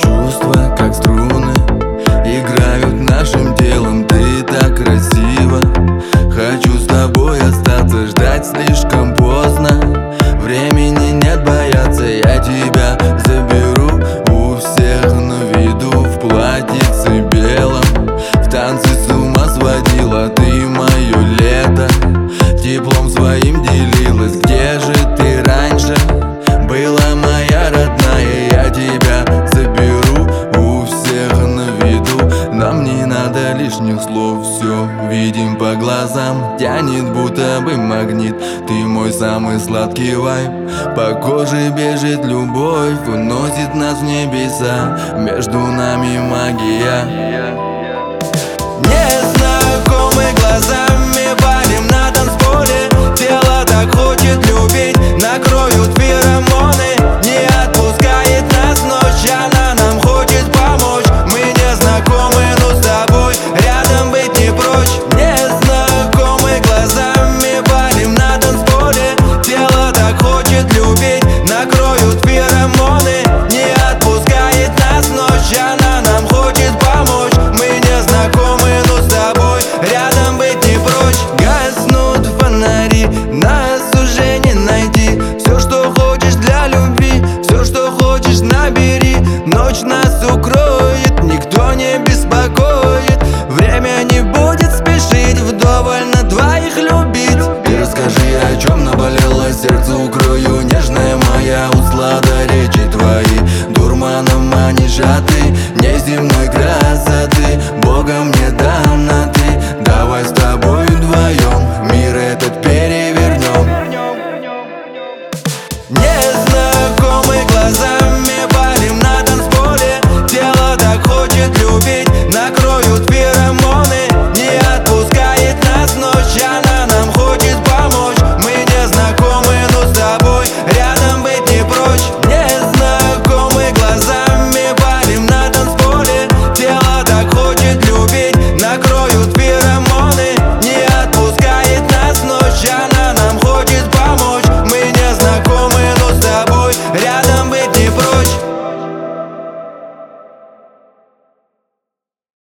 Чувства, как струны, играют нашим телом. Ты так красива. Хочу с тобой остаться, ждать слишком поздно. Времени нет бояться, я тебя заберу. У всех на виду в платьице белом. В танце с ума сводила, ты мое лето. Теплом своим делилась, где же ты раньше? Была моя родная, я тебя заберу. У всех на виду, нам не надо лишних слов. Все видим по глазам, тянет будто бы магнит. Ты мой самый сладкий вайб, по коже бежит любовь. Уносит нас в небеса, между нами магия. Незнакомые глазами парим на танцполе. Тело так хочет любить, накроют феромоны. Не отпускает нас ночь, она нам хочет помочь. Мы не знакомы, но с тобой рядом быть не прочь. Незнакомые глазами парим на танцполе. Тело так хочет любить, накроют феромоны. Не отпускает нас ночь, она нам хочет помочь. Мы не знакомы, но с тобой рядом быть не прочь. Гаснут фонари, нас уже не найти. Все, что хочешь для любви, все, что хочешь набери. Ночь нас укроет, никто не беспокоит. Время не будет спешить, вдоволь на двоих любить. Ты расскажи, о чем наболело сердце, укрою, нежная моя. Услада речи твои дурманом манишь, а ты неземной красоты, Богом мне дана ты. Давай с тобой вдвоем мир этот перевернем. Незнакомые глазами парим на танцполе. Тело так хочет любить,